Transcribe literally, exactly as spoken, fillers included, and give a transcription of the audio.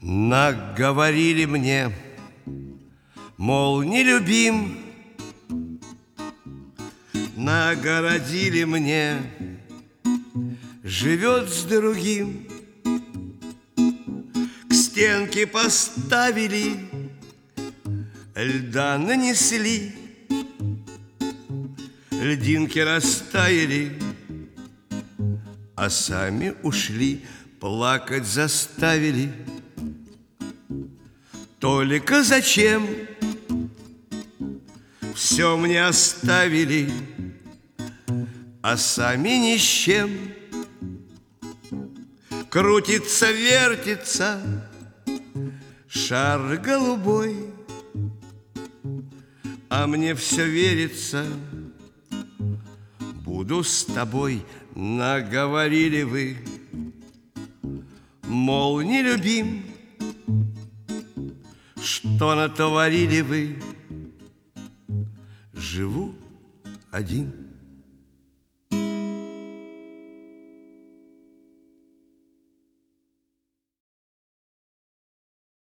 Наговорили мне, мол, не любим. Нагородили мне, живет с другим. К стенке поставили, льда нанесли, льдинки растаяли, а сами ушли, плакать заставили. Только зачем все мне оставили, а сами ни с чем? Крутится, вертится шар голубой, а мне все верится, буду с тобой. Наговорили вы, мол, не любим. Что натворили вы? Живу один.